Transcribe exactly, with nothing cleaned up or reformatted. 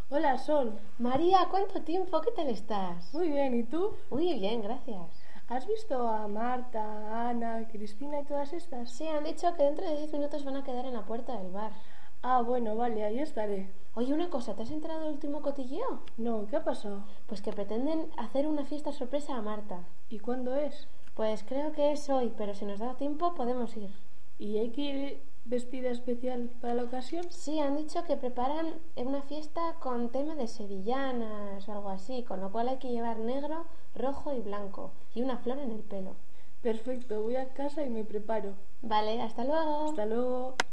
Hola, Sol. María, ¿cuánto tiempo? ¿Qué tal estás? Muy bien, ¿y tú? Muy bien, gracias. ¿Has visto a Marta, a Ana, Cristina y todas estas? Sí, han dicho que dentro de diez minutos van a quedar en la puerta del bar. Ah, bueno, vale, ahí estaré. Oye, una cosa, ¿te has enterado del último cotilleo? No, ¿qué ha pasado? Pues que pretenden hacer una fiesta sorpresa a Marta. ¿Y cuándo es? Pues creo que es hoy, pero si nos da tiempo podemos ir. ¿Y hay que ir vestida especial para la ocasión? Sí, han dicho que preparan una fiesta con tema de sevillanas o algo así, con lo cual hay que llevar negro, rojo y blanco, y una flor en el pelo. Perfecto, voy a casa y me preparo. Vale, hasta luego. Hasta luego.